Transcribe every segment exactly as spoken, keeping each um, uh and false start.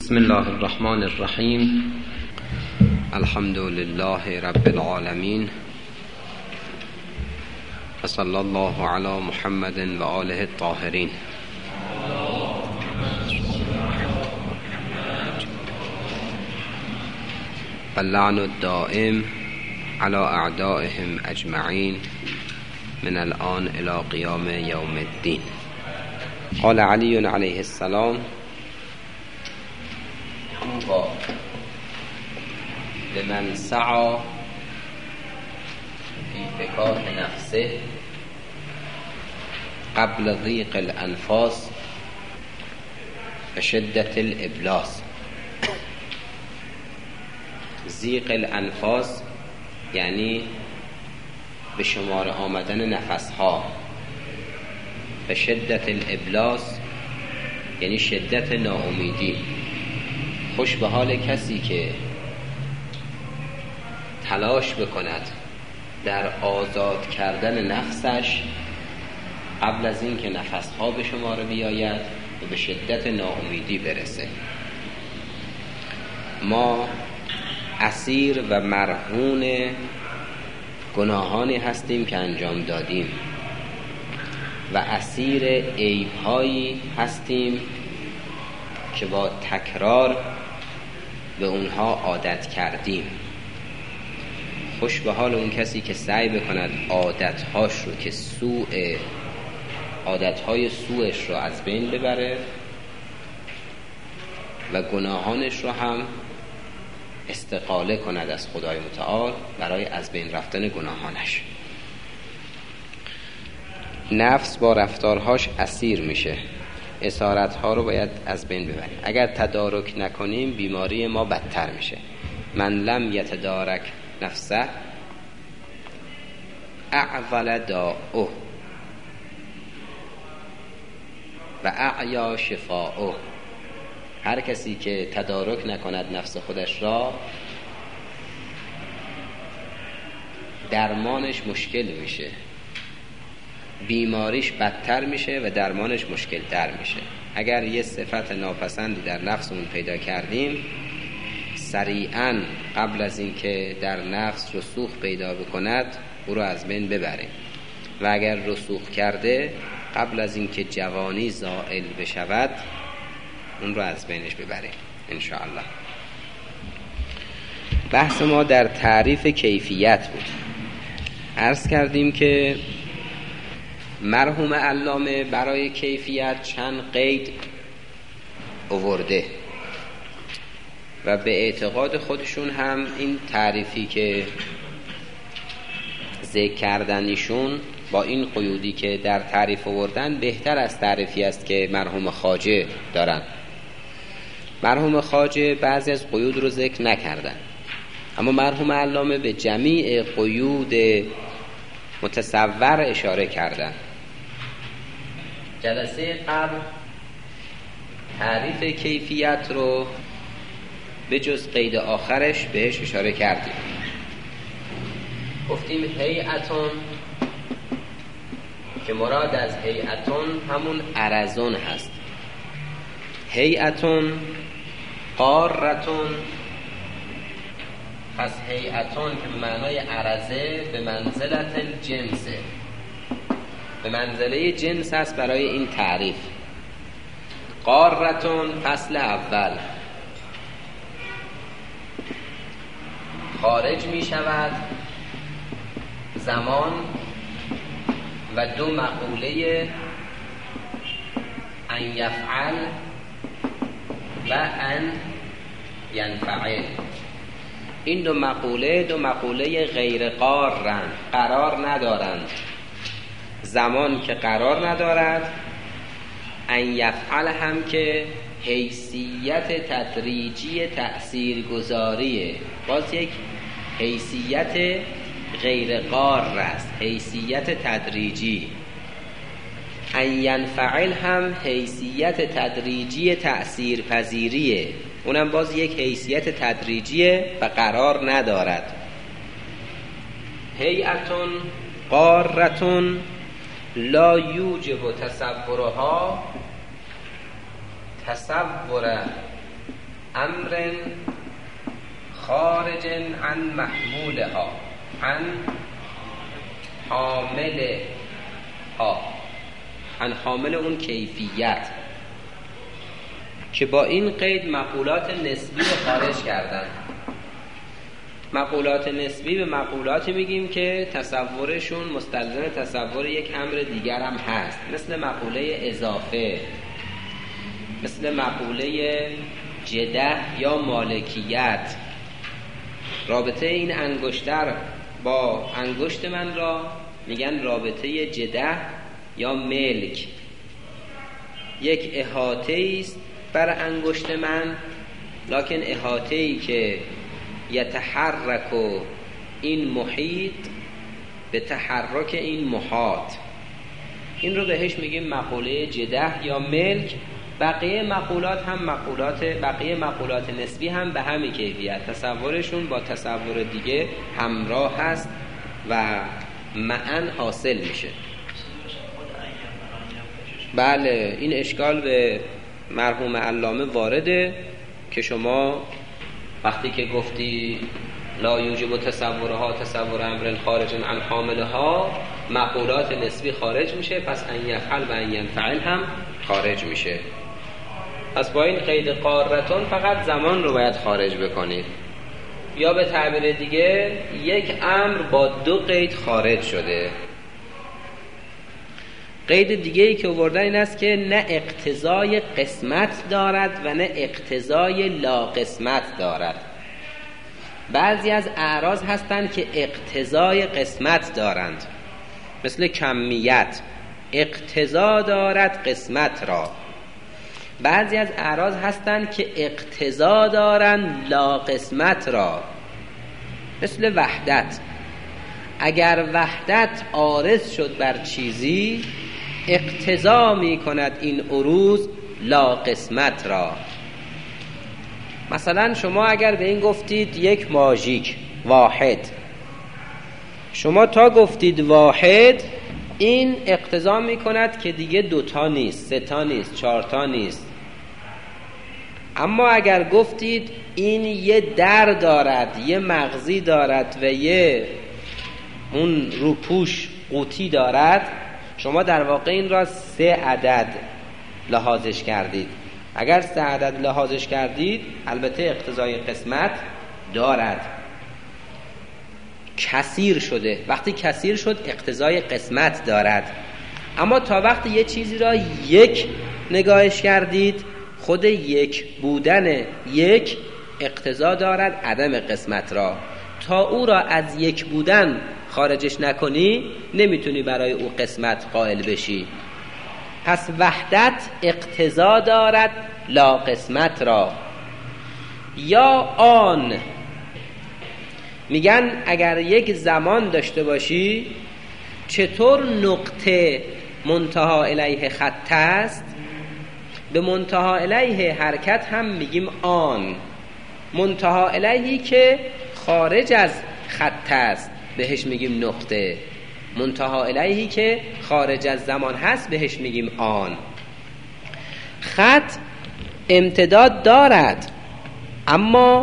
بسم الله الرحمن الرحیم. الحمد لله رب العالمین و صلی الله علی محمد و آله الطاهرین. و اللعن الدائم علی اعدائهم اجمعین من الان الى قیام یوم الدین. قال علی علیه السلام: لمن سعى في فکاک نفسه قبل ضیق الانفاس و شدت الابلاس. ضیق الانفاس یعنی به شمار آمدن نفسها، و شدت الابلاس یعنی شدت ناامیدی. خوش به حال کسی که تلاش بکند در آزاد کردن نفسش قبل از این که نفسها به شمار بیاید و به شدت ناامیدی برسه. ما اسیر و مرهون گناهانی هستیم که انجام دادیم و اسیر عیب‌هایی هستیم که با تکرار به اونها عادت کردیم. خوش به حال اون کسی که سعی بکند عادتهاش رو که سوء عادتهای سوءش رو از بین ببره و گناهانش رو هم استقاله کند از خدای متعال برای از بین رفتن گناهانش. نفس با رفتارهاش اسیر میشه، اسارتها رو باید از بین ببریم. اگر تدارک نکنیم بیماری ما بدتر میشه. من لم یتدارک نفسه اعول داؤه و اعیا شفاؤه. هر کسی که تدارک نکند نفس خودش را، درمانش مشکل میشه، بیماریش بدتر میشه و درمانش مشکل تر میشه. اگر یه صفت ناپسندی در نفسمون پیدا کردیم، سریعاً قبل از این که در نفس رسوخ پیدا بکند او رو از بین ببریم، و اگر رسوخ کرده قبل از این که جوانی زائل بشود اون رو از بینش ببریم انشاءالله. بحث ما در تعریف کیفیت بود. عرض کردیم که مرحوم علامه برای کیفیت چند قید آورده و به اعتقاد خودشون هم این تعریفی که ذکر کردنیشون با این قیودی که در تعریف آوردن بهتر از تعریفی است که مرحوم خواجه دارن. مرحوم خواجه بعضی از قیود رو ذکر نکردن، اما مرحوم علامه به جمیع قیود متصور اشاره کردن. جلسه قبل تعریف کیفیت رو به جز قید آخرش بهش اشاره کردیم. گفتیم هیئتون، که مراد از هیئتون همون عرضون هست. هیئتون قارتون، پس هیئتون که به معنای عرضه به منزلت الجنسه، به منزله جنس است برای این تعریف. قارتون فصل اول، خارج می شود زمان و دو مقوله ان یفعل و ان ینفعل. این دو مقوله دو مقوله غیر قارن، قرار ندارند. زمان که قرار ندارد، ان یفعل هم که حیثیت تدریجی تأثیر گذاریه، باز یک حیثیت غیر قار است، حیثیت تدریجی. ان ینفعل هم حیثیت تدریجی تأثیر پذیریه، اونم باز یک حیثیت تدریجیه و قرار ندارد. هیئتون قارتون لا یوجب تصورها تصور امر خارج عن محمولها عن حاملها عن حامل اون کیفیت، که با این قید مقولات نسبی رو خارج کردن. مقولات نسبی به مقولاتی میگیم که تصورشون مستلزم تصور یک امر دیگر هم هست، مثل مقوله اضافه، مثل مقوله جده یا مالکیت. رابطه این انگشتر با انگشت من را میگن رابطه جده یا ملک. یک احاطه است بر انگشت من، لکن احاطه‌ای که یتحرک این محیط به تحرک این محاط، این رو بهش میگیم مقوله جده یا ملک. بقیه مقولات هم مقولات بقیه مقولات نسبی هم به همین کیفیت، تصورشون با تصور دیگه همراه هست و معن حاصل میشه. بله، این اشکال به مرحوم علامه وارده که شما وقتی که گفتی لا یوجب تصورها تصور امر خارج عن حاملها، مقولات نسبی خارج میشه، پس ان یفعل و ان ینفعل هم خارج میشه. پس با این قید قارتون فقط زمان رو باید خارج بکنید، یا به تعبیر دیگه یک امر با دو قید خارج شده. قید دیگه ای که آوردن این است که نه اقتضای قسمت دارد و نه اقتضای لا قسمت دارد. بعضی از اعراض هستند که اقتضای قسمت دارند، مثل کمیت اقتضا دارد قسمت را. بعضی از اعراض هستند که اقتضا دارند لا قسمت را، مثل وحدت. اگر وحدت عارض شد بر چیزی، اقتضا می کند این عروض لا قسمت را. مثلا شما اگر به این گفتید یک ماژیک واحد، شما تا گفتید واحد، این اقتضا می کند که دیگه دوتا نیست، سه تا نیست، چهار تا نیست. اما اگر گفتید این یه در دارد، یه مغزی دارد و یه اون روپوش قوطی دارد، شما در واقع این را سه عدد لحاظش کردید. اگر سه عدد لحاظش کردید، البته اقتضای قسمت دارد. کثیر شده، وقتی کثیر شد اقتضای قسمت دارد. اما تا وقتی یه چیزی را یک نگاهش کردید، خود یک بودن یک اقتضا دارد عدم قسمت را. تا او را از یک بودن خارجش نکنی، نمیتونی برای او قسمت قائل بشی. پس وحدت اقتضا دارد لا قسمت را. یا آن، میگن اگر یک زمان داشته باشی، چطور نقطه منتها الیه خط است، به منتها الیه حرکت هم میگیم آن. منتها الیهی که خارج از خط است بهش میگیم نقطه، منتها الیهی که خارج از زمان هست بهش میگیم آن. خط امتداد دارد، اما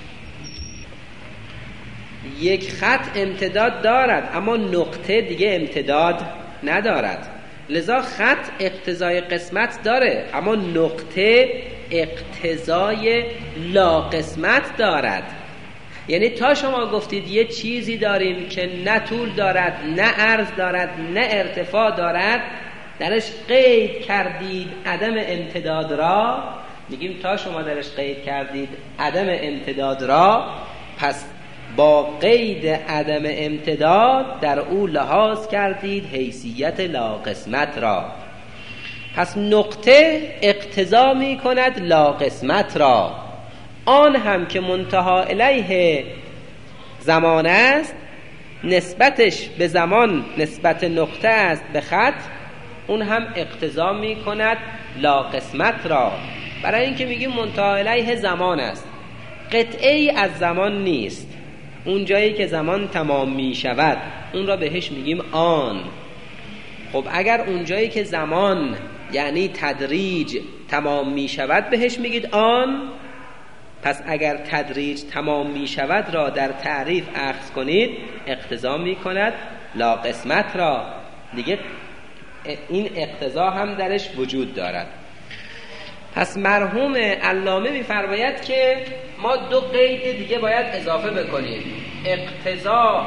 یک خط امتداد دارد، اما نقطه دیگه امتداد ندارد. لذا خط اقتضای قسمت داره، اما نقطه اقتضای لا قسمت دارد. یعنی تا شما گفتید یه چیزی داریم که نه طول دارد، نه عرض دارد، نه ارتفاع دارد، درش قید کردید عدم امتداد را، میگیم تا شما درش قید کردید عدم امتداد را، پس با قید عدم امتداد در او لحاظ کردید حیثیت لا قسمت را. پس نقطه اقتضا می کند لا قسمت را. آن هم که منتها الیه زمان است، نسبتش به زمان نسبت نقطه است به خط، اون هم اقتضا می کند لا قسمت را. برای اینکه میگیم منتها الیه زمان است، قطعه ای از زمان نیست. اون جایی که زمان تمام می شود اون را بهش میگیم آن. خب اگر اون جایی که زمان یعنی تدریج تمام می شود بهش میگید آن، پس اگر تدریج تمام می شود را در تعریف اخذ کنید اقتضا می کند لا قسمت را. دیگه این اقتضا هم درش وجود دارد. پس مرحوم علامه می فرماید که ما دو قید دیگه باید اضافه بکنیم. اقتضا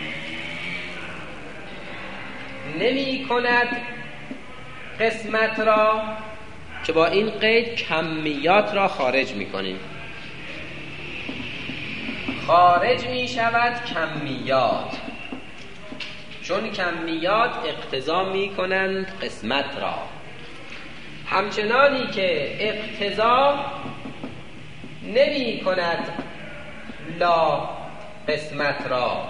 نمی کند قسمت را، که با این قید کمیات را خارج می کنیم. خارج می شود کمیات، چون کمیات اقتضا می کنند قسمت را. همچنانی که اقتضا نمی کند لا قسمت را.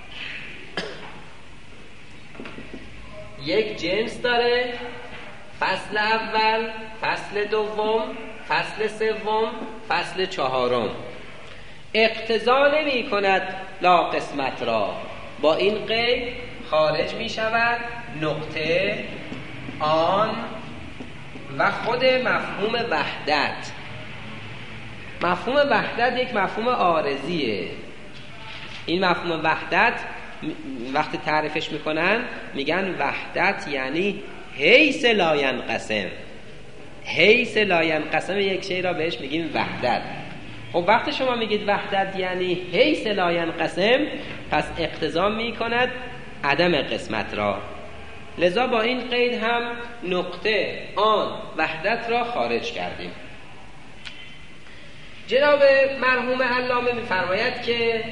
یک جنس داره، فصل اول، فصل دوم، فصل سوم، فصل چهارم. اقتضا نمی کند لا قسمت را، با این قید خارج می شود نقطه، آن و خود مفهوم وحدت. مفهوم وحدت یک مفهوم عارضیه. این مفهوم وحدت وقتی تعریفش میکنن میگن وحدت یعنی حیث لا ینقسم. حیث لا ینقسم یک شی را بهش میگیم وحدت. خب وقتی شما میگید وحدت یعنی حیث لا ینقسم، پس اقتضا میکند عدم قسمت را. لذا با این قید هم نقطه، آن، وحدت را خارج کردیم. جناب مرحوم علامه میفرماید که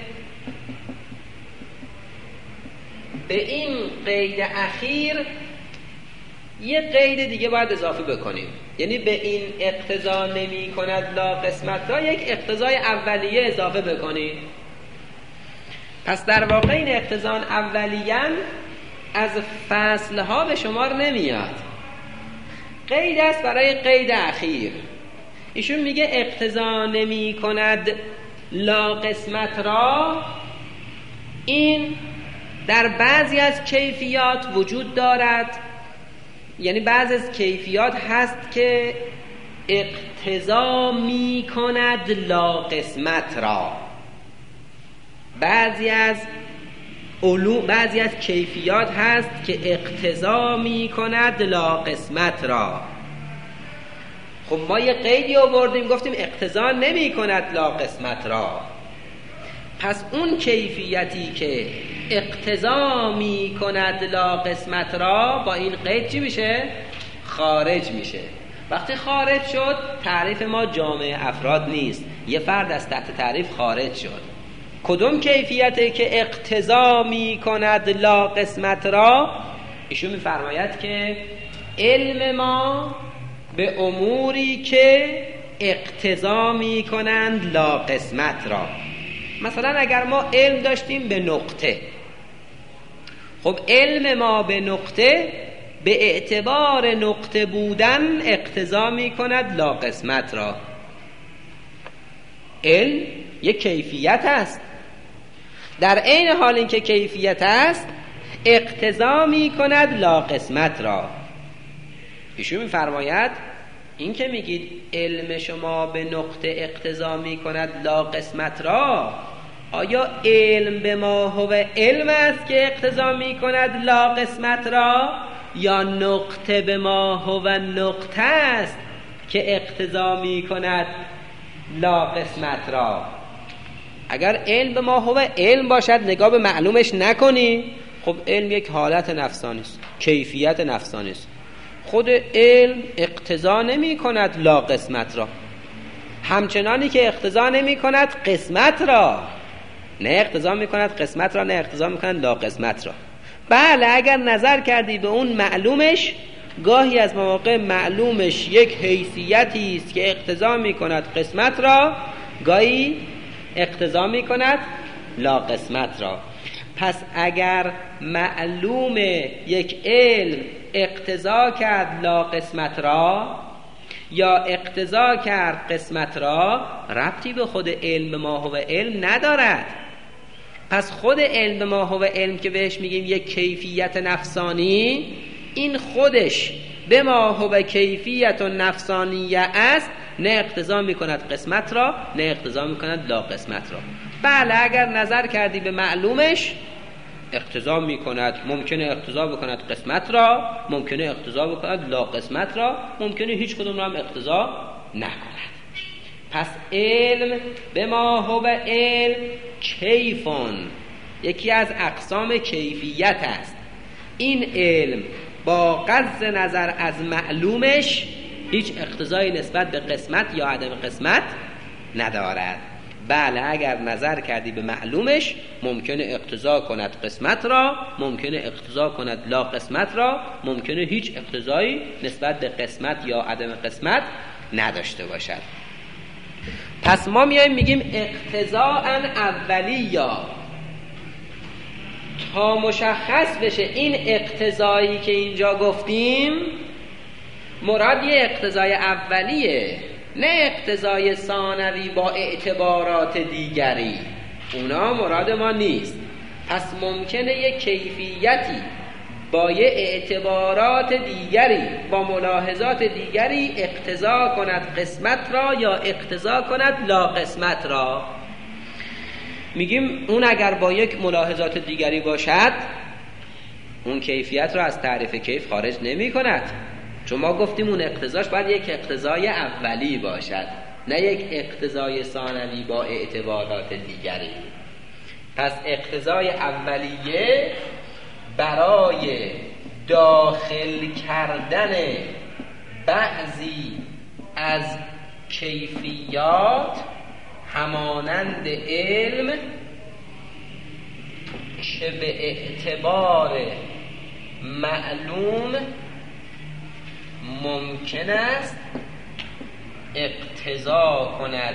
به این قید اخیر یه قید دیگه باید اضافه بکنیم. یعنی به این اقتضا نمی کند لا قسمت را یک اقتضای اولیه اضافه بکنیم. پس در واقع این اقتضا اولیه از فصلها به شمار نمیاد، قید است برای قید اخیر. ایشون میگه اقتضا نمی کند لا قسمت را، این در بعضی از کیفیات وجود دارد. یعنی بعضی از کیفیات هست که اقتضا می کند لا قسمت را. بعضی از علوم، بعضی از کیفیات هست که اقتضا می کند لا قسمت را. خب ما یه قیدی آوردیم گفتیم اقتضا نمی کند لا قسمت را. پس اون کیفیتی که اقتضا می کند لا قسمت را با این قید چی میشه؟ خارج میشه. وقتی خارج شد تعریف ما جامع افراد نیست، یه فرد از تحت تعریف خارج شد. کدوم کیفیتی که اقتضا می کند لا قسمت را؟ ایشون میفرماید که علم ما به اموری که اقتضا می کنند لا قسمت را. مثلا اگر ما علم داشتیم به نقطه، خب علم ما به نقطه به اعتبار نقطه بودن اقتضا می کند لا قسمت را. علم یک کیفیت است، در عین حال این که کیفیت است اقتضا می کند لا قسمت را. ایشون می فرماید این که میگید علم شما به نقطه اقتضا می کند لا قسمت را، آیا علم به ما هو علم است که اقتضا می کند لا قسمت را، یا نقطه به ما هو نقطه است که اقتضا می کند لا قسمت را؟ اگر علم به ما هو علم باشد نگاه به معلومش نکنی، خب علم یک حالت نفسانی است، کیفیت نفسانی است. خود علم اقتضا نمی کند لا قسمت را، همچنانی که اقتضا نمی کند قسمت را. نه اقتضا می کند قسمت را، نه اقتضا می کند لا قسمت را. بله اگر نظر کردی به اون معلومش، گاهی از مواقع معلومش یک حیثیتی است که اقتضا می کند قسمت را، گاهی اقتضا می کند لا قسمت را. پس اگر معلوم یک علم اقتضا کرد لا قسمت را یا اقتضا کرد قسمت را، ربطی به خود علم ما هو علم ندارد. پس خود علم ما هو علم که بهش میگیم یک کیفیت نفسانی، این خودش به ما هو کیفیت نفسانیه است، نه اقتضا میکند قسمت را، نه اقتضا میکند لا قسمت را. بله اگر نظر کردی به معلومش اقتضا میکند، ممکنه اقتضا بکند قسمت را، ممکنه اقتضا بکند لا قسمت را، ممکنه هیچ کدوم را هم اقتضا نکند. پس علم به ما هو علم کیفون، یکی از اقسام کیفیت است. این علم با قصد نظر از معلومش هیچ اقتضایی نسبت به قسمت یا عدم قسمت ندارد. بله اگر نظر کردی به معلومش ممکنه اقتضا کند قسمت را، ممکنه اقتضا کند لا قسمت را، ممکنه هیچ اقتضایی نسبت به قسمت یا عدم قسمت نداشته باشد. پس ما میایم میگیم اقتضاء اولی یا تا مشخص بشه این اقتضایی که اینجا گفتیم مراد یه اقتضای اولیه، نه اقتضای ثانوی با اعتبارات دیگری، اونا مراد ما نیست. پس ممکنه یه کیفیتی با یه اعتبارات دیگری با ملاحظات دیگری اقتضا کند قسمت را یا اقتضا کند لا قسمت را. میگیم اون اگر با یک ملاحظات دیگری باشد اون کیفیت را از تعریف کیف خارج نمی کند، چون ما گفتیم اون اقتضاش باید یک اقتضای اولی باشد نه یک اقتضای ثانوی با اعتبارات دیگری. پس اقتضای اولیه برای داخل کردن بعضی از کیفیات همانند علم که به اعتبار معلوم ممکن است اقتضا کند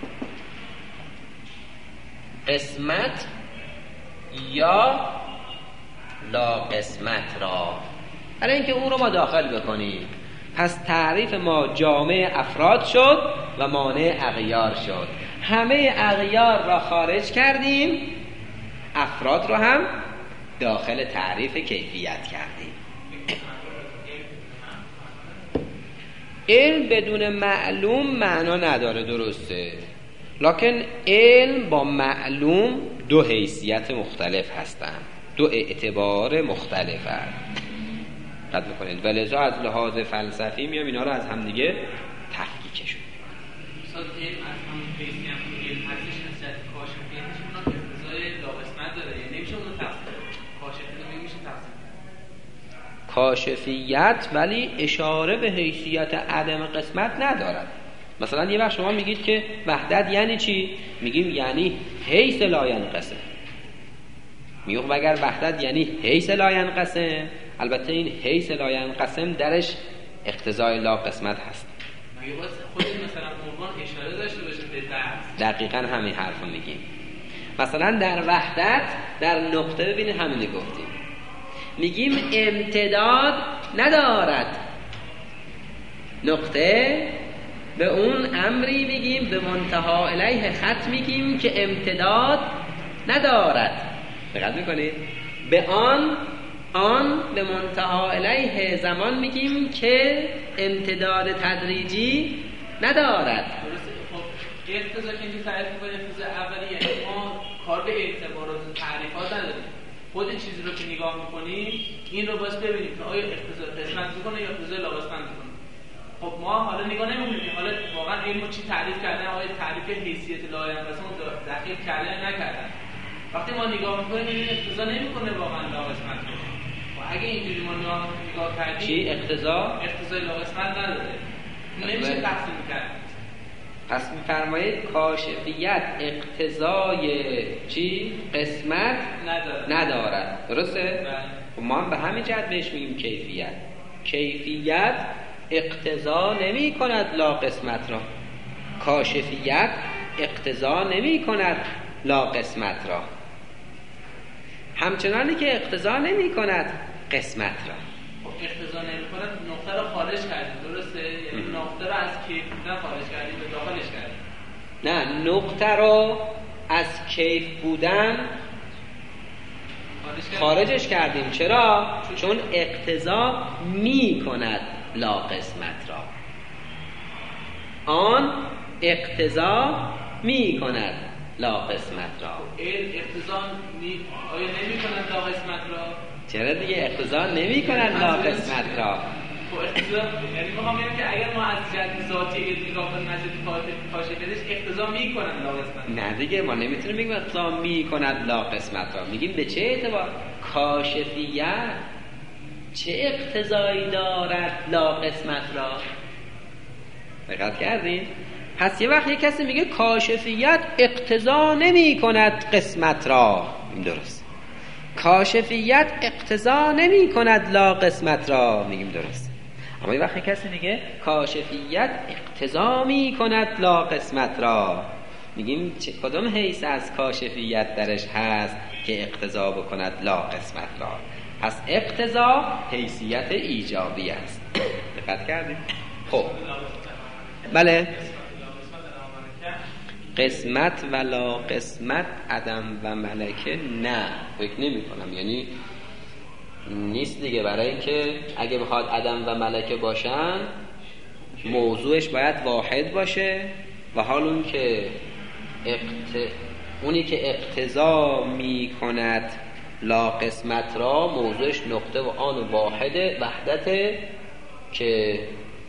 قسمت یا لا قسمت را، برای اینکه اون رو ما داخل بکنیم. پس تعریف ما جامع افراد شد و مانع اغیار شد. همه اغیار را خارج کردیم، افراد رو هم داخل تعریف کیفیت کردیم. علم بدون معلوم معنا نداره، درسته، لکن علم با معلوم دو حیثیت مختلف هستند، دو اعتبار مختلف هست. قد میکنید و لذا از لحاظ فلسفی میام اینا رو از هم دیگه تفکیکشون مثلا علم از همون حیثی هم که علم هستش نسبت کاشفیتش اونا اقتضای لا قسمت داره، یعنی نمیشه اونو تفسیر کاشفیت رو میشه تفسیر کاشفیت، ولی اشاره به حیثیت عدم قسمت ندارد. مثلا یه وقت شما میگید که وحدت یعنی چی؟ میگیم یعنی حیث لا ینقسم. میگم اگر وحدت یعنی حیث لا ینقسم، البته این حیث لا ینقسم درش اقتضای لا قسمت هست. مگه باید خود مثلا عنوان اشاره داشته باشه به درس؟ دقیقاً همین حرفو میگیم. مثلا در وحدت در نقطه ببینید همین گفتیم، میگیم امتداد ندارد نقطه، به اون امری میگیم به منتها الیه خط میگیم که امتداد ندارد. دقت میکنید؟ به آن آن به منتها الیه زمان میگیم که امتداد تدریجی ندارد. درسته. خب اقتضا که اینجا تعریف می‌کنه اقتضا اولی، یعنی ما کار به اعتبارات و تعریفات نداریم، خود چیزی رو که نگاه می‌کنیم این رو باید ببینیم که آیا اقتضا قسمت می‌کنه یا اقتضا لا قسمت می‌کنه. خب ما حالا نگاه نمی‌کنیم حالا واقعا علم چی تعریف کردن، آیا تعریف حیثیت لا ینقسم رو دقیق کردن یا نکردن. وقتی ما نگاه می‌کنیم این اقتضا نمی‌کنه واقعا لا قسمت کنه. و اگه اینجوری ما نگاه کردیم چی اقتضا؟ اقتضای لا قسمت نداره. نمیشه تقسیم کرد. پس می‌فرمایید کاشفیت اقتضای چی؟ قسمت نداره. ندارد. درسته؟ بله. ما هم به همین جهت بهش میگیم کیفیت. کیفیت اقتضا نمی کند لا قسمت را، کاشفیت اقتضا نمی کند لا قسمت را، همچنانی که اقتضا نمی کند قسمت را. اقتضا نمی کند نقطه رو خارج کردیم، درسته؟ یعنی نقطه رو از کیف بودن خارج کردیم به داخلش کردیم. نه، نقطه رو از کیف بودن خارجش کردیم. چرا؟ چون اقتضا می کند لا قسمت را. آن اقتضا می کند لا قسمت را. این اقتضا می آیا نمی کند لا قسمت را؟ چرا دیگه اقتضا نمی کند لا قسمت را؟ خب اقتضا یعنی میخوام بگم که اگر ما از جهت ذاتی نگاه کنیم از جهت کاشفیش اقتضا می کند لا قسمت. نه دیگه ما نمیتونیم بگیم اقتضا می کند لا قسمت را. میگیم به چه اعتبار؟ کاشفیت چه اقتضایی دارد لا قسمت را؟ دقت کردین؟ پس یه وقت یه کسی میگه کاشفیت اقتضا نمی کند قسمت را، این درست. کاشفیت اقتضا نمی کند لا قسمت را، میگیم درست. اما یه وقت یه کسی میگه کاشفیت اقتضا می کند لا قسمت را، میگیم چه کدوم حیث از کاشفیت درش هست که اقتضا بکند لا قسمت را؟ پس اقتضا حیثیت ایجابی است. دقت کردیم؟ خب بله، قسمت و لا قسمت عدم و ملکه نه، فکر نمی کنم، یعنی نیست دیگه. برای اینکه اگه بخواد عدم و ملکه باشن موضوعش باید واحد باشه و حال اون که اقت... اونی که اقتضا می کند لا قسمت را موضوعش نقطه و آن واحد وحدته که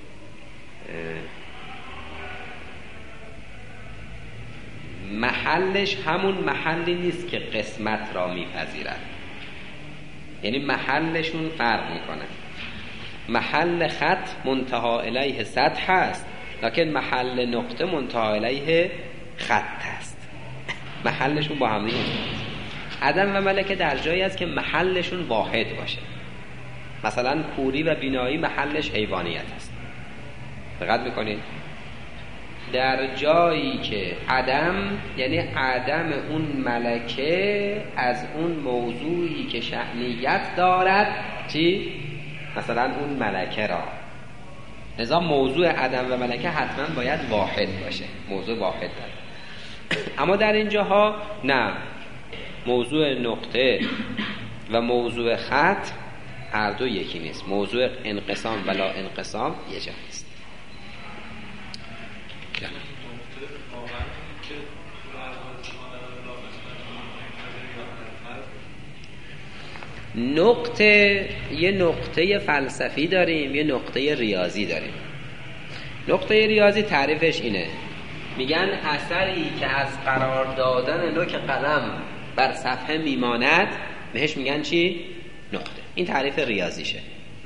محلش همون محلی نیست که قسمت را میپذیرد، یعنی محلشون فرق میکنه. محل خط منتها الیه سطح هست، لکن محل نقطه منتها الیه خط هست. محلشون با هم دیگه. عدم و ملکه در جایی است که محلشون واحد باشه. مثلا کوری و بینایی محلش حیوانیت است. دقت میکنید؟ در جایی که عدم یعنی عدم اون ملکه از اون موضوعی که شأنیت دارد، چی؟ مثلا اون ملکه را. لذا موضوع عدم و ملکه حتما باید واحد باشه، موضوع واحد داره. اما در اینجاها نه، موضوع نقطه و موضوع خط هر دو یکی نیست. موضوع انقسام ولا انقسام یه جا نیست. نقطه یه نقطه فلسفی داریم، یه نقطه ریاضی داریم. نقطه ریاضی تعریفش اینه، میگن اثری که از قرار دادن نوک قلم بر صفحه میماند بهش میگن چی؟ نقطه. این تعریف ریاضیشه.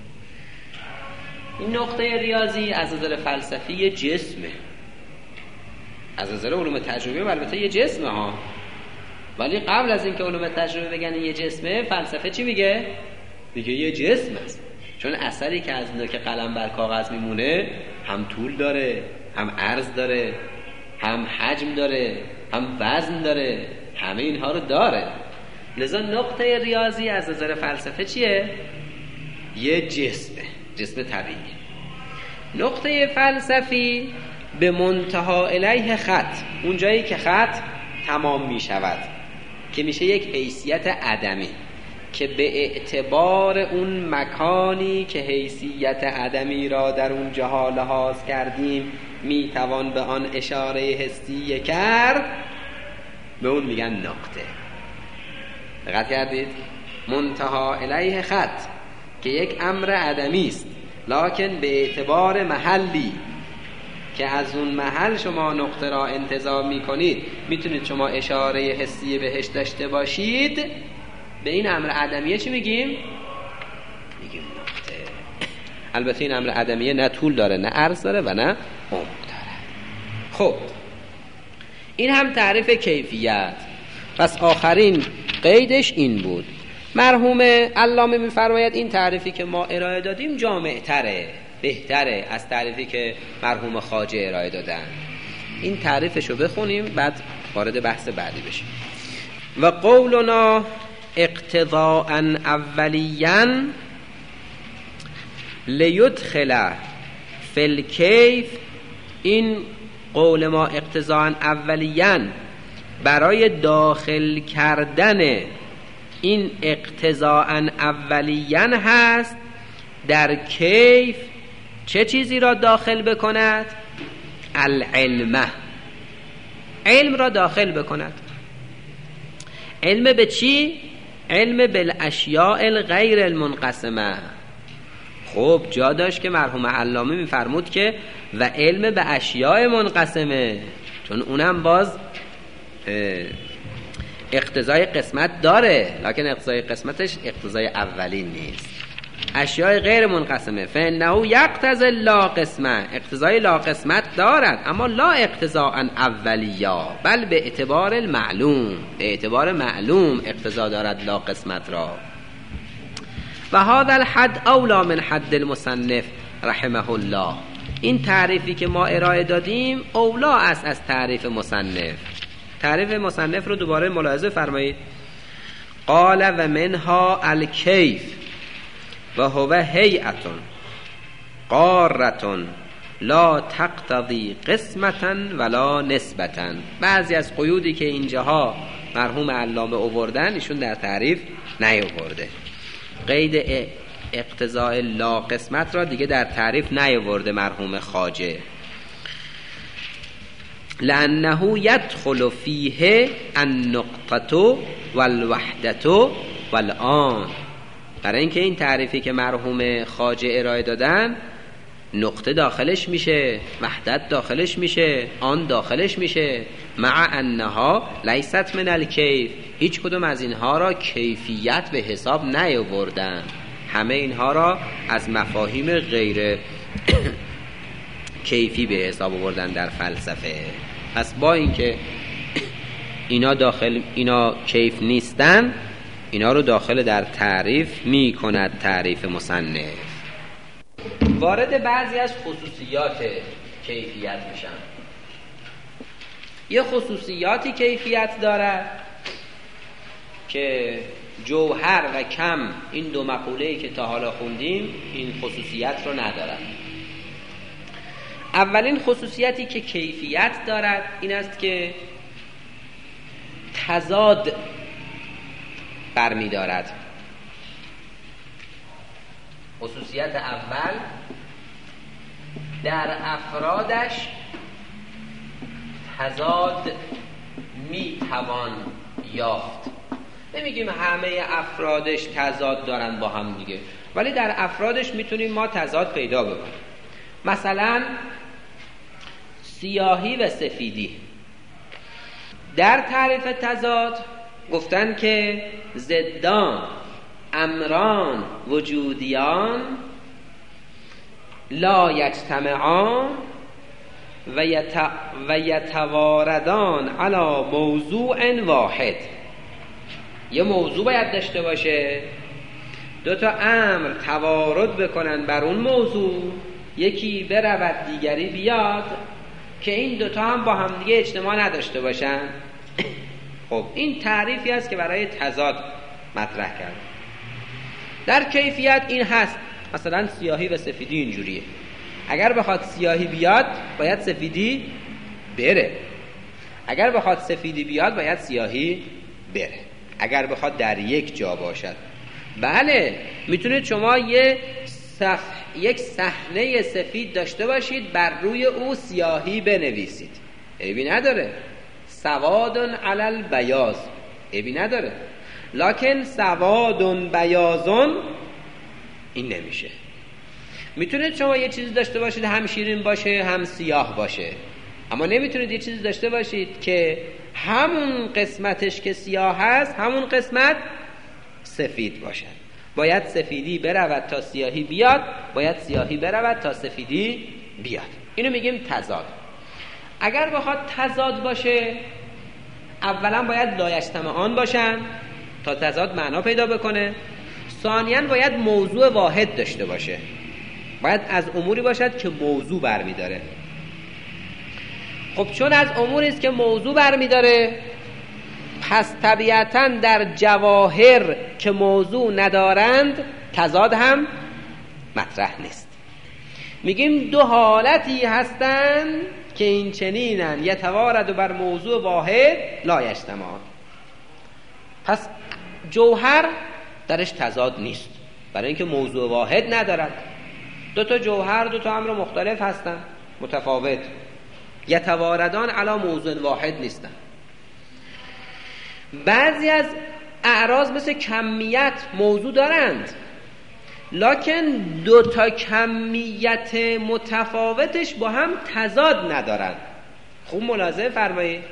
این نقطه ریاضی از نظر فلسفی یه جسمه، از نظر علوم تجربی البته یه جسمه ها، ولی قبل از اینکه علوم تجربه بگن یه جسمه، فلسفه چی میگه؟ میگه یه جسم است. چون اثری که از نوک قلم بر کاغذ میمونه هم طول داره، هم عرض داره، هم حجم داره، هم وزن داره، همه اینها رو داره. لذا نقطه ریاضی از نظر فلسفه چیه؟ یه جسمه، جسم طبیعی. نقطه فلسفی به منتها الیه خط، اون جایی که خط تمام می شود، که میشه یک حیثیت عدمی، که به اعتبار اون مکانی که حیثیت عدمی را در اون جاها لحاظ کردیم می توان به آن اشاره حسی کرد، به اون میگن نقطه. دقت کردید؟ منتها الیه خط که یک امر عدمی است، لکن به اعتبار محلی که از اون محل شما نقطه را انتزاع می کنید میتونید شما اشاره حسی بهش داشته باشید. به این امر عدمیه چی میگیم؟ میگیم نقطه. البته این امر عدمیه نه طول داره، نه عرض داره و نه عمق داره. خب این هم تعریف کیفیت. پس آخرین قیدش این بود. مرحوم علامه میفرماید این تعریفی که ما ارائه دادیم جامع تره، بهتره از تعریفی که مرحوم خواجه ارائه دادن. این تعریفشو بخونیم بعد وارد بحث بعدی بشیم. و قولنا اقتضاء اولیاً لیدخل فی الکیف، این قول ما اقتضاء اولیاً برای داخل کردن این اقتضاء اولیاً هست در کیف. چه چیزی را داخل بکند؟ العلم، علم را داخل بکند. علم به چی؟ علم بالاشیاء الغیر المنقسمه. خب جا داشت که مرحوم علامه میفرمود که و علم به اشیاء منقسمه، چون اونم باز اقتضای قسمت داره، لکن اقتضای قسمتش اقتضای اولی نیست. اشیاء غیر منقسمه فانه یقتضی لا قسمه، اقتضای لا قسمت دارد اما لا اقتضاء اولیا، بل به اعتبار المعلوم، به اعتبار معلوم اقتضا دارد لا قسمت را. و هذا الحد اولا من حد المصنف رحمه الله، این تعریفی که ما ارائه دادیم اولا است از تعریف مصنف. تعریف مصنف رو دوباره ملاحظه فرمایید. قال و منها الکیف و هو هیئتون قارتون لا تقتضی قسمتن ولا نسبتن. بعضی از قیودی که اینجاها مرحوم علامه آوردن ایشون در تعریف نیاورده. قید اقتضاء لا قسمت را دیگه در تعریف نیاورده مرحوم خواجه. لأنه يدخل فيه النقطة والوحدة والآن، برای اینکه این تعریفی که مرحوم خواجه ارائه دادن نقطه داخلش میشه، وحدت داخلش میشه، آن داخلش میشه، مع انها لیست من الکیف، هیچ کدوم از اینها را کیفیت به حساب نیاوردن، همه اینها را از مفاهیم غیر کیفی به حساب آوردن در فلسفه. پس با اینکه اینا داخل اینا کیف نیستن، اینا رو داخل در تعریف می کند تعریف مصنف. وارد بعضی از خصوصیات کیفیت میشن. یه خصوصیاتی کیفیت دارد که جوهر و کم، این دو مقوله‌ای که تا حالا خوندیم این خصوصیت رو ندارد. اولین خصوصیتی که کیفیت دارد این است که تضاد برمی دارد. خصوصیت اول، در افرادش تضاد می توان یافت. نمیگیم همه افرادش تضاد دارن با هم دیگه، ولی در افرادش میتونیم ما تضاد پیدا بکنیم. مثلا سیاهی و سفیدی. در تعریف تضاد گفتن که ضدان امران وجودیان لا یجتمعان و یت و یتواردان علی موضوع واحد. یه موضوع باید داشته باشه، دو تا امر توارد بکنن بر اون موضوع، یکی برود دیگری بیاد، که این دوتا هم با هم دیگه اجتماع نداشته باشن. خب این تعریفی است که برای تضاد مطرح کرد. در کیفیت این هست، مثلا سیاهی و سفیدی اینجوریه، اگر بخواد سیاهی بیاد باید سفیدی بره، اگر بخواد سفیدی بیاد باید سیاهی بره، اگر بخواد در یک جا باشد. بله میتونید شما یه صف... یک صحنه سفید داشته باشید، بر روی او سیاهی بنویسید، عیبی نداره. سوادن علی البیاض، عیبی نداره. لکن سوادن بیاضن این نمیشه. میتونید شما یه چیزی داشته باشید هم شیرین باشه هم سیاه باشه، اما نمیتونید یه چیزی داشته باشید که همون قسمتش که سیاه هست همون قسمت سفید باشد. باید سفیدی برود تا سیاهی بیاد، باید سیاهی برود تا سفیدی بیاد. اینو میگیم تضاد. اگر بخواد تضاد باشه، اولا باید لایجتمعان باشن تا تضاد معنا پیدا بکنه. ثانیاً باید موضوع واحد داشته باشه، باید از اموری باشد که موضوع برمیداره. خب چون از اموری است که موضوع برمیداره، پس طبیعتاً در جواهر که موضوع ندارند تضاد هم مطرح نیست. میگیم دو حالتی هستند که این چنینن، یتوارد بر موضوع واحد لا یجتمعان. پس جوهر درش تضاد نیست، برای اینکه موضوع واحد ندارد. دو تا جوهر دو تا امر مختلف هستن، متفاوت. یتواردان علی موضوع واحد نیستن. بعضی از اعراض مثل کمیت موضوع دارند، لکن دو تا کمیت متفاوتش با هم تضاد ندارند. خوب ملاحظه فرمایید،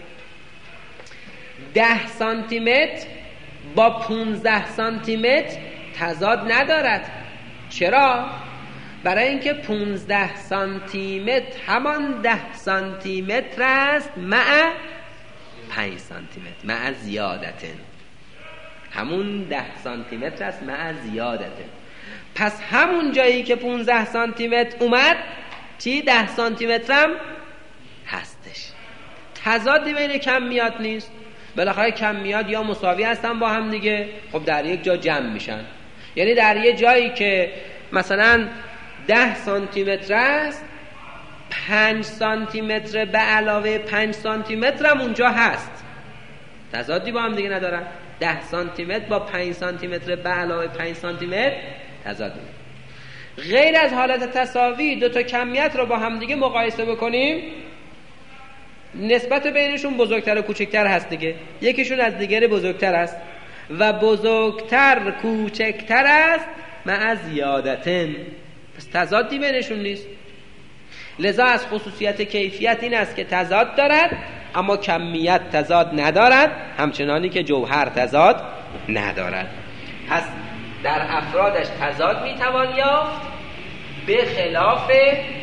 ده سانتی متر با پونزده سانتی متر تضاد ندارد. چرا؟ برای اینکه پونزده سانتی متر همان ده سانتی متر است مع پنج سانتی متر مع زیادت، همون ده سانتی متر است مع زیادت. پس همون جایی که پونزده سانتی متر اومد چی؟ ده سانتی متر هم هستش. تضادی بین کمیات نیست. بالاخره کمیات یا مساوی هستن با هم دیگه، خب در یک جا جمع میشن. یعنی در یه جایی که مثلا ده سانتی متر است، پنج سانتی متر به علاوه پنج سانتی متر هم اونجا هست، تضادی با هم دیگه ندارن. ده سانتی متر با پنج سانتی متر به علاوه پنج سانتی متر تضاد ندارن. غیر از حالت تساوی دو تا کمیت رو با هم دیگه مقایسه بکنیم، نسبت بینشون بزرگتر و کوچکتر هست دیگه، یکیشون از دیگری بزرگتر است و بزرگتر کوچکتر است مع زیادتن، پس تضادی بینشون نیست. لذا از خصوصیت کیفیت این است که تضاد دارد اما کمیت تضاد ندارد، همچنانی که جوهر تضاد ندارد. پس در افرادش تضاد میتوان یافت، به خلاف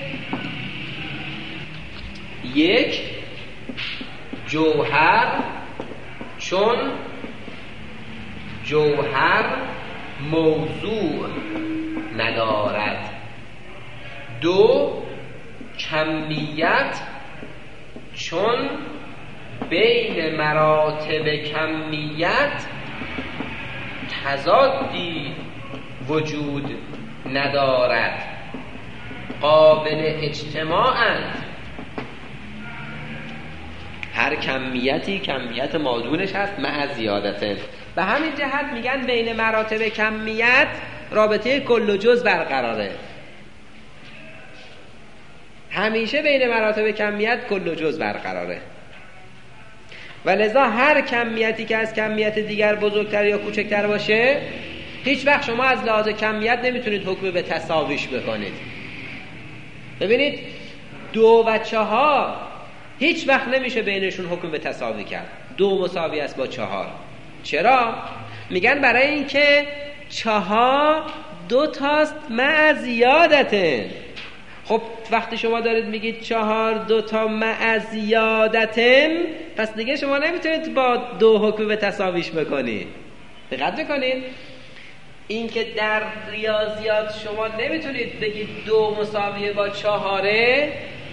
یک جوهر، چون جوهر موضوع ندارد. دو کمیت، چون بین مراتب کمیت تضادی وجود ندارد، قابل اجتماعند. هر کمیتی کمیت مادونش هست مع زیادته. به همین جهت میگن بین مراتب کمیت رابطه کل و جز برقراره. همیشه بین مراتب کمیت کل و جز برقراره و لذا هر کمیتی که از کمیت دیگر بزرگتر یا کوچکتر باشه، هیچ وقت شما از لحاظ کمیت نمیتونید حکم به تساویش بکنید. ببینید دو و چهار هیچ وقت نمیشه بینشون حکم به تساوی کرد. دو مساوی است با چهار. چرا؟ میگن برای اینکه چهار دو تاست مع زیادته. خب وقتی شما دارید میگید چهار دو تا مع زیادته، پس دیگه شما نمیتونید با دو حکم به تساویش بکنید. دقت بکنید، این که در ریاضیات شما نمیتونید بگید دو مساویه با چهاره،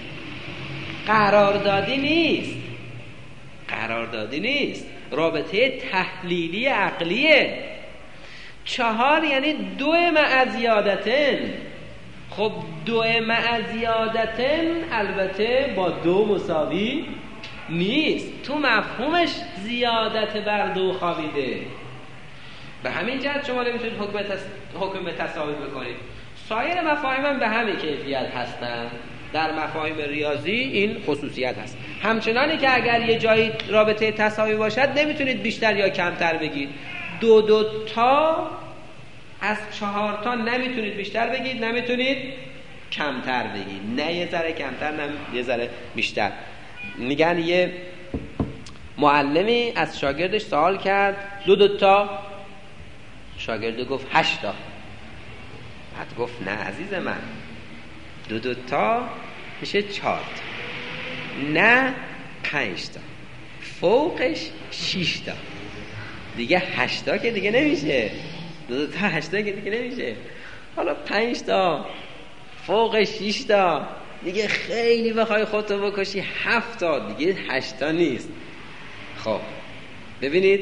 قراردادی نیست. قراردادی نیست، رابطه تحلیلی عقلیه. چهار یعنی دو مع زیادتن. خب دو مع زیادتن البته با دو مساوی نیست، تو مفهومش زیادت بر دو خوابیده. به همین جهت شما نمیتونید حکم, تس... حکم به تساوی بکنید. سایر مفاهیم هم به همین کیفیت هستن. در مفاهیم ریاضی این خصوصیت هست. همچنانی که اگر یه جایی رابطه تساوی باشد نمیتونید بیشتر یا کمتر بگید. دو دو تا از چهار تا نمیتونید بیشتر بگید، نمیتونید کمتر بگید. نه یه ذره کمتر، نه یه ذره بیشتر. میگن یه معلمی از شاگردش سوال کرد دو دو تا، شاگرد گفت هشت تا. بعد گفت نه عزیز من، دو دو تا میشه چهار تا، نه پنج تا، فوقش شش تا، دیگه هشت تا که دیگه نمیشه. دو دو تا هشت تا که دیگه نمیشه. حالا پنج تا فوقش شش تا، دیگه خیلی بخوای خودتو بکشی هفت تا، دیگه هشت تا نیست. خب ببینید،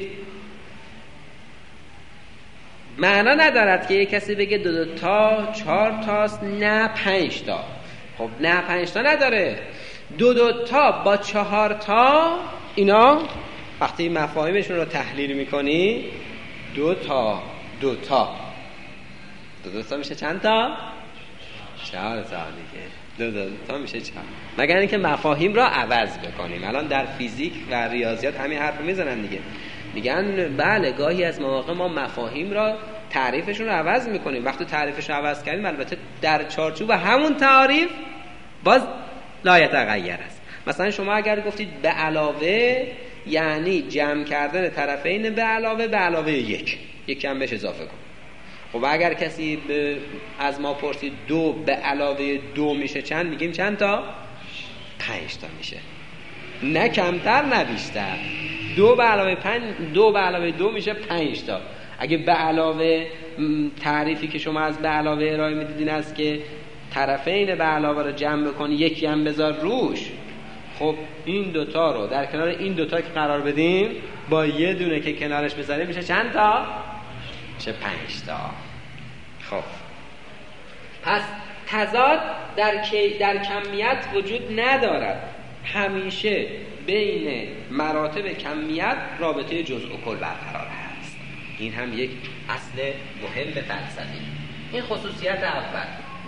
معنا ندارد که یک کسی بگه دو دو تا چهار تاست، نه پنج تا. خب نه پنج تا نداره. دو دو تا با چهار تا، اینا وقتی مفاهیمشون رو تحلیل میکنی، دو تا دو تا دو دو تا میشه چند تا؟ چهار تا دیگه. دو دو تا میشه چند، مگر اینکه مفاهیم را عوض بکنیم. الان در فیزیک و ریاضیات همین حرف رو میزنن دیگه، میگن بله گاهی از مواقع ما مفاهیم را تعریفشون رو عوض میکنیم. وقتی تعریفش رو عوض کردیم البته در چارچوب همون تعریف باز لا یتغیر است. مثلا شما اگر گفتید به علاوه، یعنی جمع کردن طرفین به علاوه به علاوه یک، یک هم بهش اضافه کن. خب اگر کسی به از ما پرسید دو به علاوه دو میشه چند، میگیم چند تا؟ پنج تا میشه، نه کمتر نه بیشتر. دو به علاوه پنج، دو به علاوه دو میشه پنج تا. اگه به علاوه تعریفی که شما از به علاوه ارائه میدیدین است که طرفین به علاوه رو جمع بکن یکی هم بذار روش، خب این دوتا رو در کنار این دوتا که قرار بدیم با یه دونه که کنارش بذاریم میشه چند تا؟ میشه پنج تا. خب پس تضاد در, در کمیت وجود ندارد، همیشه بین مراتب کمیت رابطه جزء و کل برقرار هست. این هم یک اصل مهم فلسفی. این خصوصیت اول.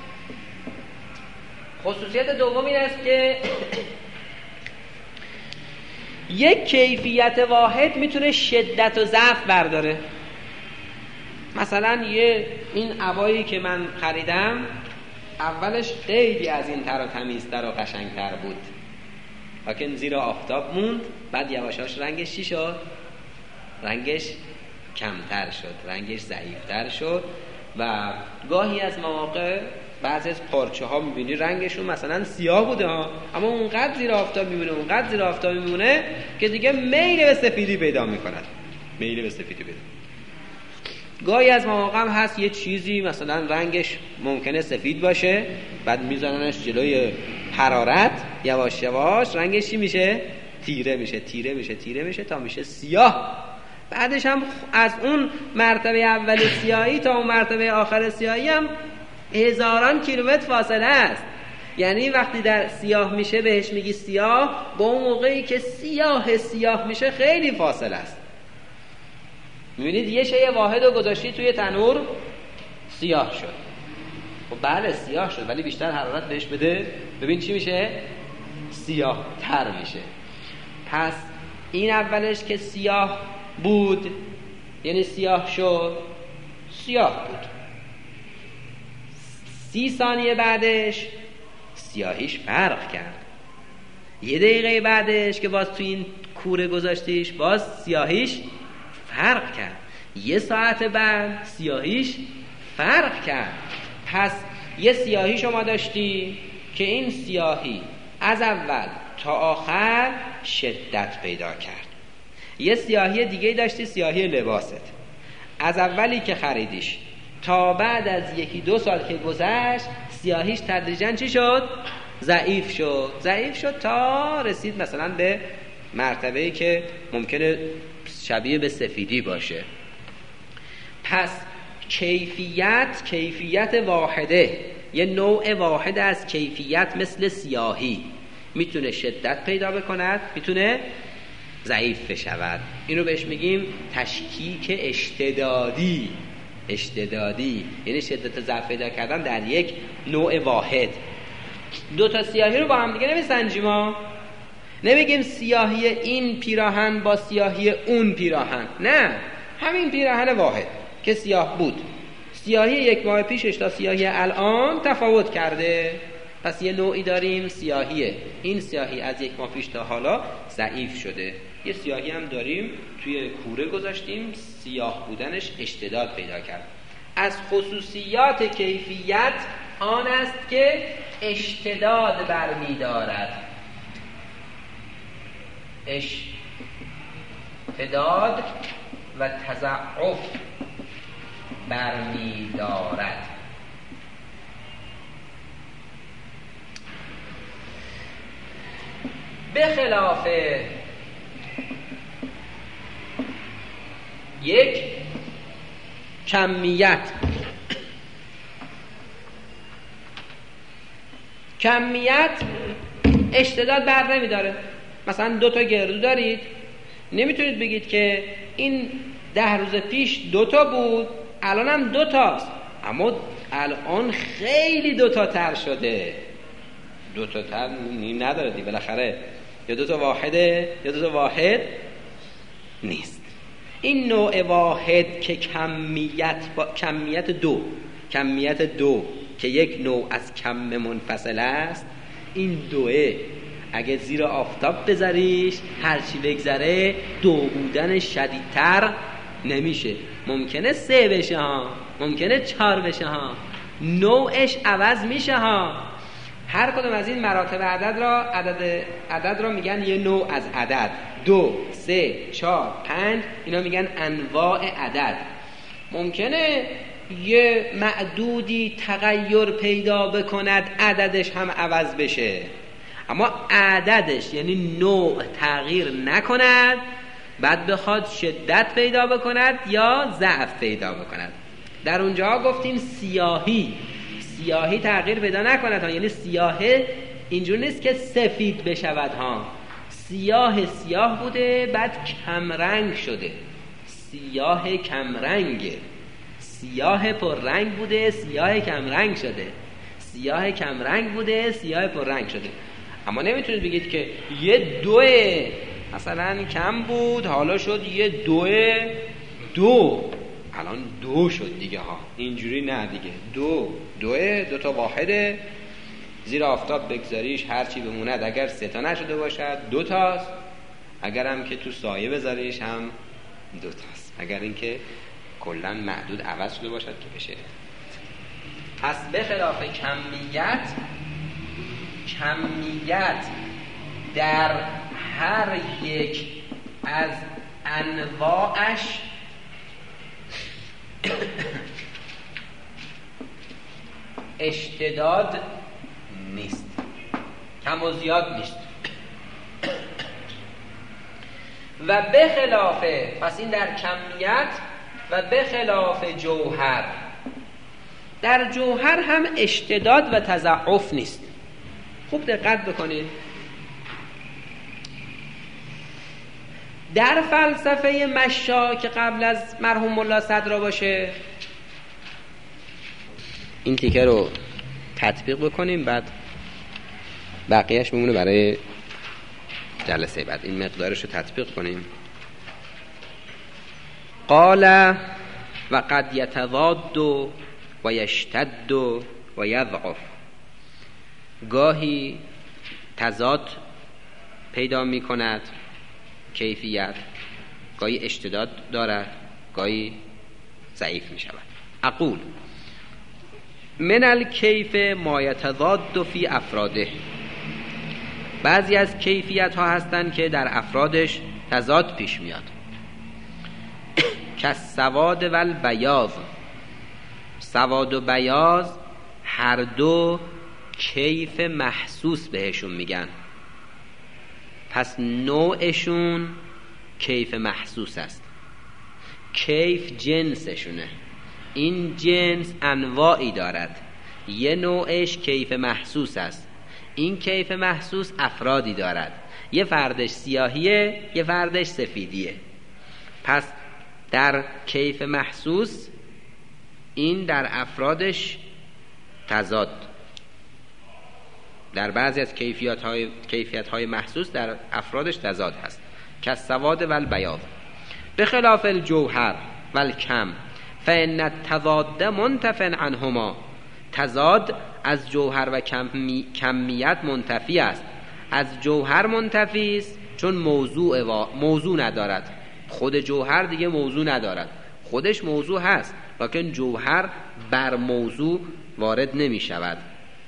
خصوصیت دوم این است که یک کیفیت واحد میتونه شدت و ضعف برداره. مثلا یه این عبایی که من خریدم اولش خیلی از این تر و تمیزتر و قشنگتر بود، لیکن زیر آفتاب موند، بعد یواشاش رنگش چی شد؟ رنگش کمتر شد، رنگش ضعیفتر شد. و گاهی از مواقع بعضی از پارچه ها میبینی رنگشون مثلا سیاه بوده ها، اما اونقدر زیر آفتاب میمونه اونقدر زیر آفتاب میمونه که دیگه میل به سفیدی پیدا میکند، میل به سفیدی پیدا. گاهی از مواقع هم هست یه چیزی مثلا رنگش ممکنه سفید باشه، بعد میزننش جلوی حرارت، یواش یواش رنگش چی میشه؟ تیره میشه تیره میشه تیره میشه تا میشه سیاه. بعدش هم از اون مرتبه اول سیاهی تا اون مرتبه آخر سیاهی هم هزاران کیلومتر فاصله است. یعنی وقتی در سیاه میشه بهش میگی سیاه، با اون موقعی که سیاه سیاه میشه خیلی فاصله است. میبینید یه شیء واحد رو گذاشتی توی تنور سیاه شد. خب بله سیاه شد، ولی بیشتر حرارت بهش بده ببین چی میشه؟ سیاه تر میشه. پس این اولش که سیاه بود یعنی سیاه شد، سیاه بود. سی ثانیه بعدش سیاهیش فرق کرد. یه دقیقه بعدش که باز تو این کوره گذاشتیش باز سیاهیش فرق کرد. یه ساعت بعد سیاهیش فرق کرد. پس یه سیاهی شما داشتی که این سیاهی از اول تا آخر شدت پیدا کرد. یه سیاهی دیگه داشتی، سیاهی لباست. از اولی که خریدیش تا بعد از یکی دو سال که گذشت سیاهیش تدریجاً چی شد؟ ضعیف شد ضعیف شد تا رسید مثلا به مرتبه‌ای که ممکنه شبیه به سفیدی باشه. پس کیفیت کیفیت واحده، یه نوع واحد از کیفیت مثل سیاهی میتونه شدت پیدا بکند، میتونه ضعیف بشود. اینو بهش میگیم تشکیک اشتدادی. اشتدادی یعنی شدت و ضعف پیدا کردن در یک نوع واحد. دو تا سیاهی رو با هم دیگه نمیسنجیم ما، نمیگیم سیاهی این پیراهن با سیاهی اون پیراهن، نه، همین پیراهن واحد که سیاه بود، سیاهی یک ماه پیشش تا سیاهی الان تفاوت کرده. پس یه نوعی داریم سیاهیه، این سیاهی از یک ماه پیش تا حالا ضعیف شده. یه سیاهی هم داریم توی کوره گذاشتیم سیاه بودنش اشتداد پیدا کرد. از خصوصیات کیفیت آن است که اشتداد برمی‌دارد. اشتداد و تضعف برمی‌دارد. به خلاف یک کمیت، کمیت اشتداد بر نمیداره. مثلا دو تا گردو دارید، نمیتونید بگید که این ده روز پیش دو تا بود الان هم دو تاست، اما الان خیلی دو تا تر شده. دو تا تر نداره دی، بالاخره یا دو تا واحده یا دو تا واحد نیست. این نوع واحد که کمیت با کمیت دو کمیت دو که یک نوع از کم منفصل است، این دوه اگه زیر آفتاب بذاریش هرچی بگذره دو بودن شدیدتر نمیشه. ممکنه سه بشه ها، ممکنه چهار بشه ها، نوعش عوض میشه ها. هر کدوم از این مراتب عدد را عدد عدد را میگن یه نوع از عدد. دو، سه، چهار، پنج، اینا میگن انواع عدد. ممکنه یه معدودی تغییر پیدا بکند عددش هم عوض بشه، اما عددش یعنی نوع تغییر نکند، بعد بخواد شدت پیدا بکند یا ضعف پیدا بکند. در اونجا گفتیم سیاهی سیاهی تغییر پیدا نکند ها، یعنی سیاهه اینجور نیست که سفید بشود ها، سیاه سیاه بوده بعد کمرنگ شده، سیاه کمرنگه، سیاه پر رنگ بوده سیاه کمرنگ شده، سیاه کمرنگ بوده سیاه پر رنگ شده. اما نمیتونید بگید که یه دوه مثلا کم بود حالا شد یه دوه دو الان دو شد دیگه ها، اینجوری نه دیگه. دو دوه دو تا واحده، زیر آفتاب بگذاریش هرچی بموند اگر سه تا نشده باشد دو تاست، اگر هم که تو سایه بذاریش هم دو تاست، اگر اینکه کلا معدود عوض شده باشد که بشه. پس به خلاف کمیت، کمیت در هر یک از انواعش اشتداد نیست، کم و زیاد نیست. و به خلاف، پس این در کمیت، و به خلاف جوهر، در جوهر هم اشتداد و تضعف نیست. خوب دقت بکنید، در فلسفه مشا که قبل از مرحوم ملا صدرا باشه، این تیکه رو تطبیق بکنیم بعد بقیهش بمونه برای جلسه بعد. این مقدارش رو تطبیق کنیم. قال و قد یتضاد و یشتد و یضعف، گاهی تضاد پیدا می کند کیفیت، گاهی اشتداد دارد، گاهی ضعیف می شود. اقول من الکیف ما یتضاد فی افراده، بعضی از کیفیت ها هستند که در افرادش تضاد پیش میاد، که سواد و البیاض، سواد و بیاض هر دو کیف محسوس بهشون میگن، پس نوعشون کیف محسوس است. کیف جنسشونه، این جنس انواعی دارد، یه نوعش کیف محسوس است، این کیف محسوس افرادی دارد، یه فردش سیاهیه یه فردش سفیدیه. پس در کیف محسوس این در افرادش تضاد، در بعضی از کیفیت های کیفیت های محسوس در افرادش تضاد هست، که سواد و البیاض. به خلاف الجوهر و الکم فإن التضاد منتف عنهما، تضاد از جوهر و کمی... کمیت منتفی است. از جوهر منتفی است چون موضوع و... موضوع ندارد، خود جوهر دیگه موضوع ندارد، خودش موضوع هست لیکن جوهر بر موضوع وارد نمی شود.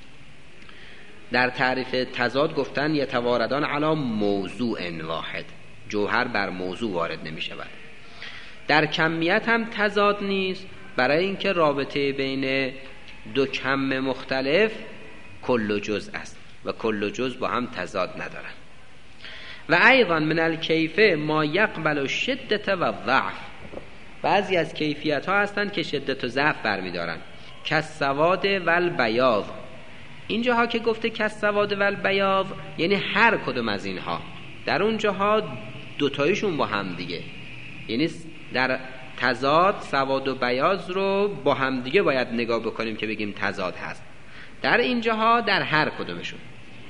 در تعریف تضاد گفتن یتواردان علی موضوع واحد، جوهر بر موضوع وارد نمی شود. در کمیت هم تضاد نیست، برای اینکه رابطه بین دو کم مختلف کل و جز است و کل و جز با هم تضاد ندارن. و ایضا من الکیف ما یقبل شدت و ضعف، بعضی از کیفیت ها هستند که شدت و ضعف برمیدارن، که سواد و البیاض. اینجاها که گفته که سواد و البیاض یعنی هر کدوم از اینها، در اونجاها دوتایشون با هم دیگه، یعنی در تضاد سواد و بیاض رو با هم دیگه باید نگاه بکنیم که بگیم تضاد هست. در اینجاها در هر کدومشون،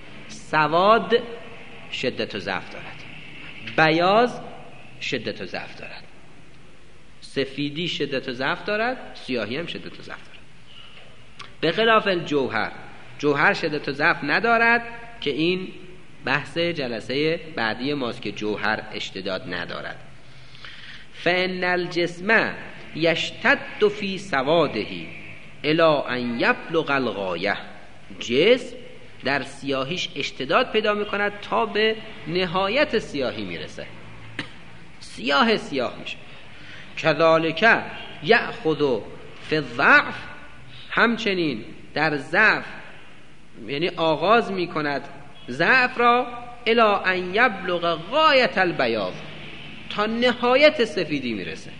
سواد شدت و ضعف دارد، بیاض شدت و ضعف دارد. سفیدی شدت و ضعف دارد، سیاهی هم شدت و ضعف دارد. به خلاف الجوهر، جوهر شدت و ضعف ندارد که این بحث جلسه بعدی ماست که جوهر اشتداد ندارد. فإن الجسم یشتد فی سواده الی ان یبلغ الغایه، جسم در سیاهیش اشتداد پیدا میکند تا به نهایت سیاهی میرسه، سیاه سیاه میشه. کذالک یأخذ فی الضعف، همچنین در ضعف یعنی آغاز میکند ضعف را الی ان یبلغ غایت البیاض، تا نهایت سفیدی میرسه.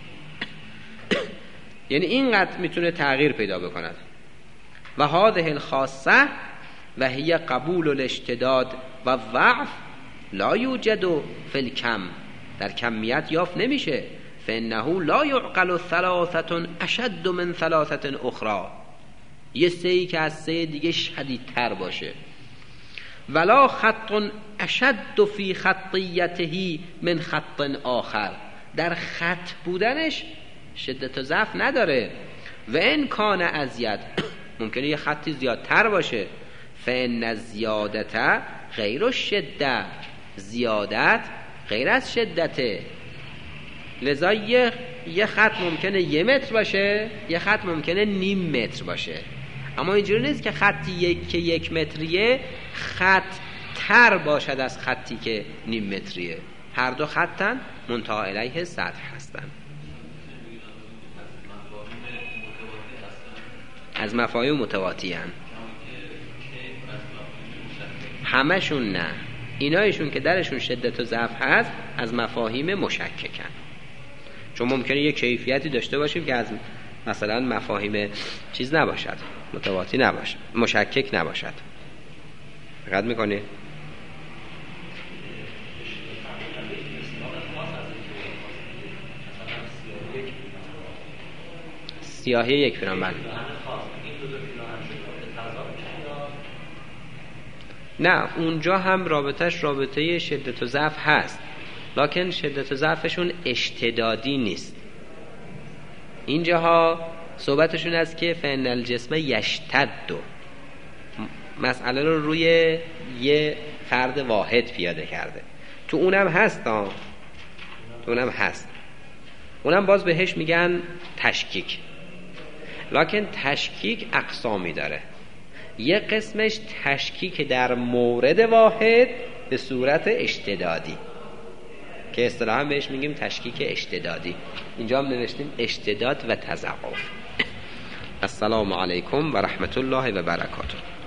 یعنی اینقدر میتونه تغییر پیدا بکند. و هذه الخاصه و هی قبول الاشتداد و ضعف لا یوجد فی الکم، در کمیت یافت نمیشه. فانه لا یعقل ثلاثه اشد من ثلاثه اخرى، یه سهی که از سه دیگه شدیدتر باشه. ولا خط اشد فی خطیته من خط آخر، در خط بودنش شدت و ضعف نداره. و ان کان ازید، ممکنه یه خطی زیادتر باشه. فان الزیادت غیر الشده، زیادت غیر از شدته. لذا یه, یه خط ممکنه یه متر باشه، یه خط ممکنه نیم متر باشه. اما اینجوری نیست که خطی یک که یک متریه خط تر باشد از خطی که نیم متریه. هر دو خطن منتهی الیه سطح هستن. از مفاهیم متواتی هستن همشون، نه اینایشون که درشون شدت و ضعف هست از مفاهیم مشککن. چون ممکنه یک کیفیتی داشته باشیم که از مثلا مفاهیم چیز نباشد، متواتی نباشد، مشکک نباشد. دقت میکنی؟ سیاهی یک پیرامبر نه، اونجا هم رابطش رابطه شدت و ضعف هست، لکن شدت و ضعفشون اشتدادی نیست. اینجاها صحبتشون است که فإن الجسم یشتد، مسئله رو روی یه فرد واحد پیاده کرده. تو اونم هست ها، تو اونم هست، اونم باز بهش میگن تشکیک. لکن تشکیک اقسامی داره. یه قسمش تشکیک در مورد واحد به صورت اشتدادی که اصطلاحاً بهش میگیم تشکیک اشتدادی. اینجا هم نوشتیم اشتداد و تضعف. السلام علیکم و رحمت الله و برکاته.